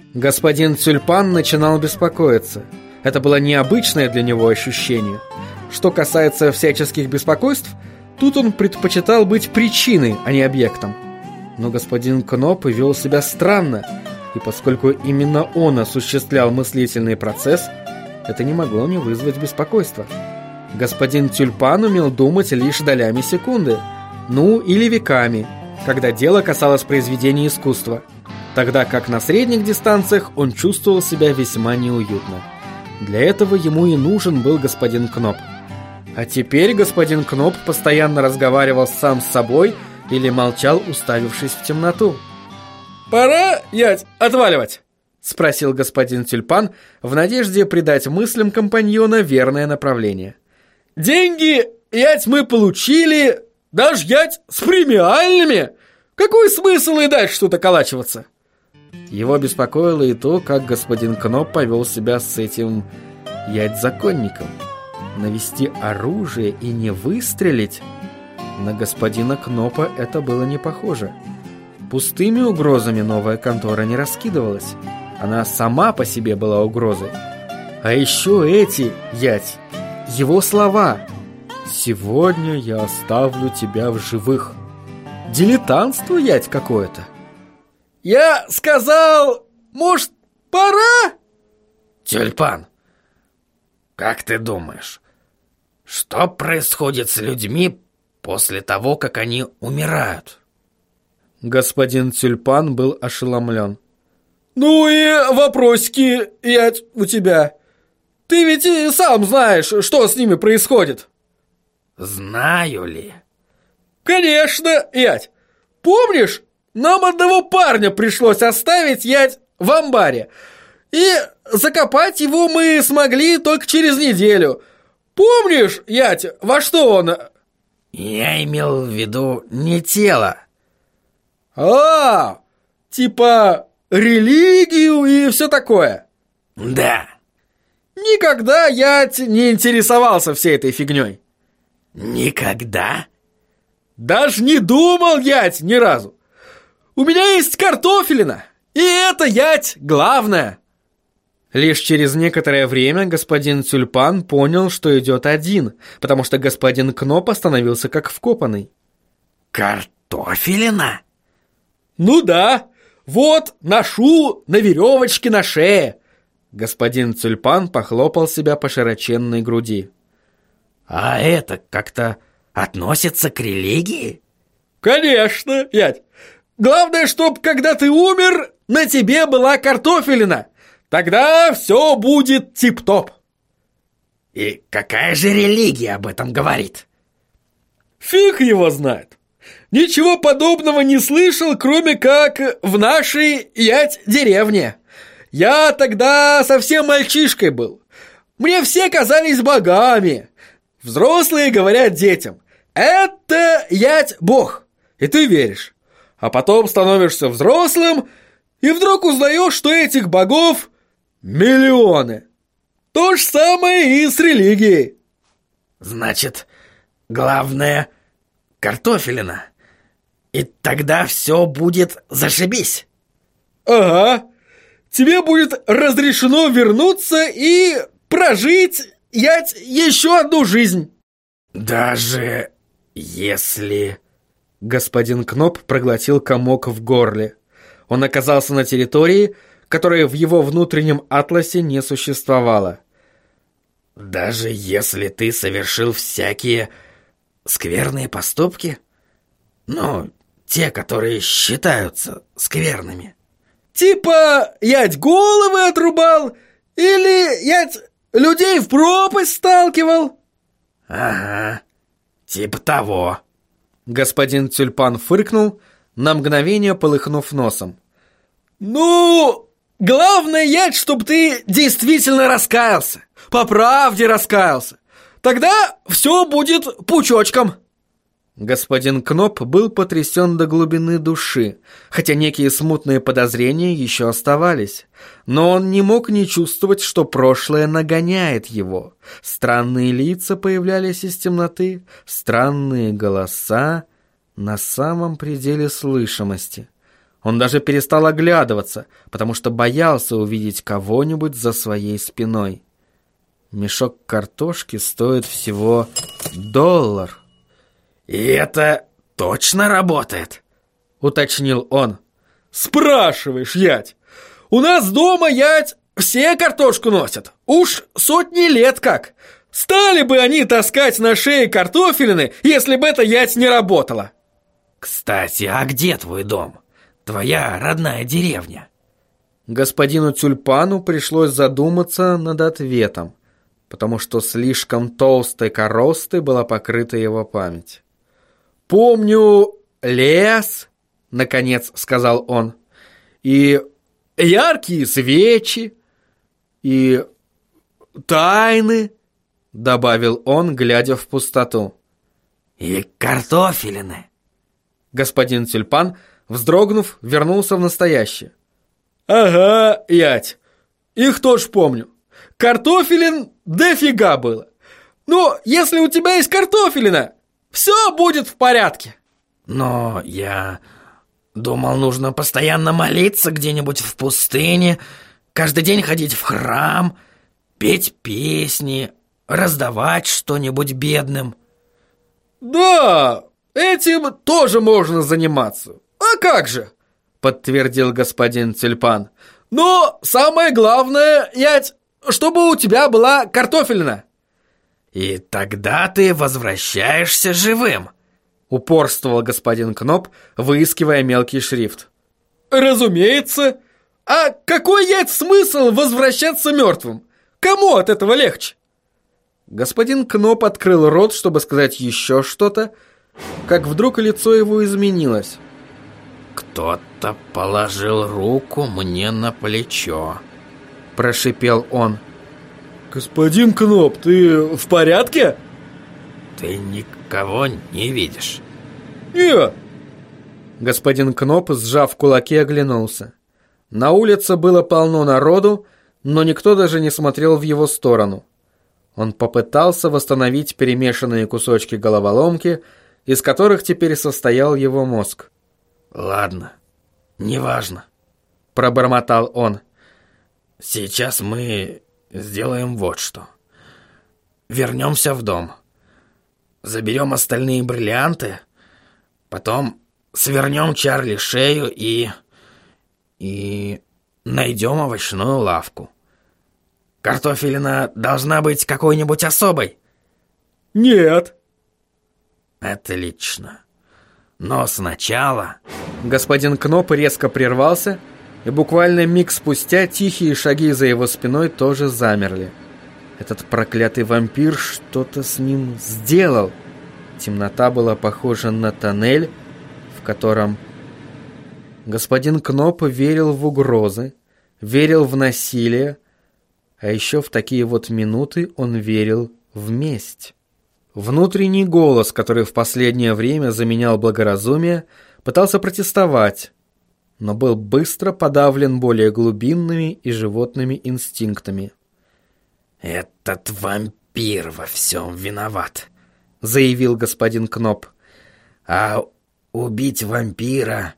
Господин Тюльпан начинал беспокоиться. Это было необычное для него ощущение. Что касается всяческих беспокойств, тут он предпочитал быть причиной, а не объектом. Но господин Кноп вел себя странно, и поскольку именно он осуществлял мыслительный процесс, это не могло не вызвать беспокойства. Господин Тюльпан умел думать лишь долями секунды, ну или веками, когда дело касалось произведения искусства, тогда как на средних дистанциях он чувствовал себя весьма неуютно. Для этого ему и нужен был господин Кноп. А теперь господин Кноп постоянно разговаривал сам с собой или молчал, уставившись в темноту. «Пора, ять, отваливать?» — спросил господин Тюльпан в надежде придать мыслям компаньона верное направление. «Деньги, ять, мы получили, даже, ять, с премиальными. Какой смысл и дальше тут околачиваться?» Его беспокоило и то, как господин Кноп повел себя с этим, ять, законником. Навести оружие и не выстрелить? На господина Кнопа это было не похоже. Пустыми угрозами новая контора не раскидывалась. Она сама по себе была угрозой. А еще эти, ять, его слова: «Сегодня я оставлю тебя в живых». Дилетантство, ять, какое-то. «Я сказал, может, пора?» Тюльпан, как ты думаешь, что происходит с людьми после того, как они умирают? Господин Тюльпан был ошеломлен. «Ну и вопросики, ять, у тебя. Ты ведь и сам знаешь, что с ними происходит». Знаю ли? «Конечно, ять. Помнишь, нам одного парня пришлось оставить, ять, в амбаре. И закопать его мы смогли только через неделю. Помнишь, ять, во что он...» Я имел в виду не тело. «А, типа религию и все такое?» Да. «Никогда, ять, не интересовался всей этой фигней». Никогда? «Даже не думал, ять, ни разу. У меня есть картофелина, и это, ять, главное». Лишь через некоторое время господин Тюльпан понял, что идет один, потому что господин Кноп остановился как вкопанный. Картофелина? «Ну да, вот, ношу на веревочке на шее». Господин Тюльпан похлопал себя по широченной груди. А это как-то относится к религии? «Конечно, ять. Главное, чтоб, когда ты умер, на тебе была картофелина. Тогда все будет тип-топ». И какая же религия об этом говорит? «Фиг его знает. Ничего подобного не слышал, кроме как в нашей, ять, деревне. Я тогда совсем мальчишкой был. Мне все казались богами. Взрослые говорят детям: это, ять, бог. И ты веришь. А потом становишься взрослым и вдруг узнаешь, что этих богов миллионы. То же самое и с религией». Значит, главное — картофелина. И тогда все будет зашибись. «Ага. Тебе будет разрешено вернуться и прожить, ять, еще одну жизнь». Даже если... Господин Кноп проглотил комок в горле. Он оказался на территории, которая в его внутреннем атласе не существовала. Даже если ты совершил всякие скверные поступки? Ну, те, которые считаются скверными. Типа, ять, головы отрубал? Или, ять, людей в пропасть сталкивал? Ага, типа того. Господин Тюльпан фыркнул, на мгновение полыхнув носом. «Ну, главное, ять, чтоб ты действительно раскаялся. По правде раскаялся. Тогда все будет пучочком». Господин Кноп был потрясен до глубины души, хотя некие смутные подозрения еще оставались. Но он не мог не чувствовать, что прошлое нагоняет его. Странные лица появлялись из темноты, странные голоса на самом пределе слышимости. Он даже перестал оглядываться, потому что боялся увидеть кого-нибудь за своей спиной. Мешок картошки стоит всего $1. «И это точно работает?» — уточнил он. Спрашиваешь, ять? У нас дома, ять, все картошку носят. Уж сотни лет как. Стали бы они таскать на шее картофелины, если бы это, ять, не работало. «Кстати, а где твой дом? Твоя родная деревня?» Господину Тюльпану пришлось задуматься над ответом, потому что слишком толстой коростой была покрыта его память. «Помню лес», — наконец сказал он, «и яркие свечи, и тайны», — добавил он, глядя в пустоту. «И картофелины». Господин Тюльпан, вздрогнув, вернулся в настоящее. «Ага, ять, их тоже помню. Картофелин дофига было. Но если у тебя есть картофелина, все будет в порядке». «Но я думал, нужно постоянно молиться где-нибудь в пустыне, каждый день ходить в храм, петь песни, раздавать что-нибудь бедным». «Да, этим тоже можно заниматься. А как же?» — подтвердил господин Тюльпан. «Но самое главное, ять, чтобы у тебя была картофелина». «И тогда ты возвращаешься живым», — упорствовал господин Кноп, выискивая мелкий шрифт. «Разумеется. А какой, ять, смысл возвращаться мертвым? Кому от этого легче?» Господин Кноп открыл рот, чтобы сказать еще что-то, как вдруг лицо его изменилось. «Кто-то положил руку мне на плечо», — прошипел он. «Господин Кноп, ты в порядке?» «Ты никого не видишь?» «Нет». Господин Кноп, сжав кулаки, оглянулся. На улице было полно народу, но никто даже не смотрел в его сторону. Он попытался восстановить перемешанные кусочки головоломки, из которых теперь состоял его мозг. «Ладно, неважно», — пробормотал он. «Сейчас мы сделаем вот что. Вернемся в дом. Заберем остальные бриллианты, потом свернем Чарли шею и найдем овощную лавку. Картофелина должна быть какой-нибудь особой?» «Нет». «Отлично. Но сначала...» Господин Кноп резко прервался, и буквально миг спустя тихие шаги за его спиной тоже замерли. Этот проклятый вампир что-то с ним сделал. Темнота была похожа на тоннель, в котором... Господин Кноп верил в угрозы, верил в насилие, а еще в такие вот минуты он верил в месть. Внутренний голос, который в последнее время заменял благоразумие, пытался протестовать, но был быстро подавлен более глубинными и животными инстинктами. «Этот вампир во всем виноват», — заявил господин Кноп. «А убить вампира...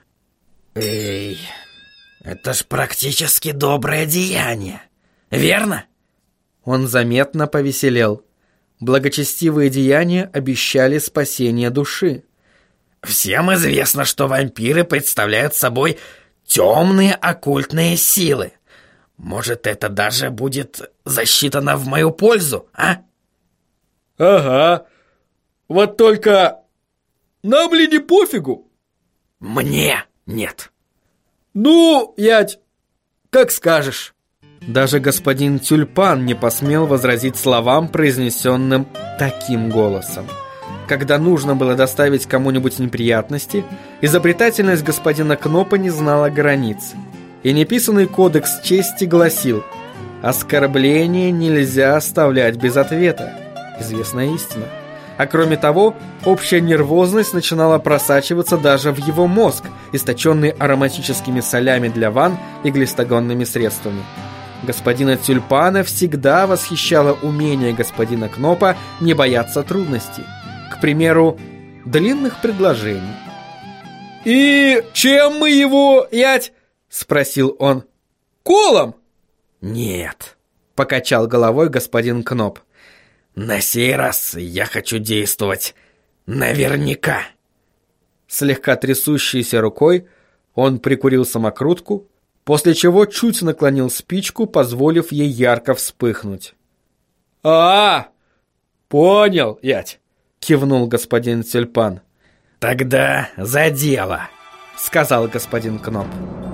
это ж практически доброе деяние, верно?» Он заметно повеселел. Благочестивые деяния обещали спасение души. «Всем известно, что вампиры представляют собой темные оккультные силы. Может, это даже будет засчитано в мою пользу, а?» «Ага. Вот только нам ли не пофигу?» «Мне нет». «Ну, ять, как скажешь». Даже господин Тюльпан не посмел возразить словам, произнесенным таким голосом. Когда нужно было доставить кому-нибудь неприятности, изобретательность господина Кнопа не знала границ. И неписанный кодекс чести гласил: оскорбление нельзя оставлять без ответа. Известная истина. А кроме того, общая нервозность начинала просачиваться даже в его мозг, источенный ароматическими солями для ванн и глистогонными средствами. Господина Тюльпана всегда восхищало умение господина Кнопа не бояться трудностей. К примеру, длинных предложений. «И чем мы его, ять?» — спросил он. «Колом?» «Нет», — покачал головой господин Кноп. «на сей раз я хочу действовать наверняка». Слегка трясущейся рукой он прикурил самокрутку, после чего чуть наклонил спичку, позволив ей ярко вспыхнуть. Понял, ять», — кивнул господин Тюльпан. «Тогда за дело», — сказал господин Кноп.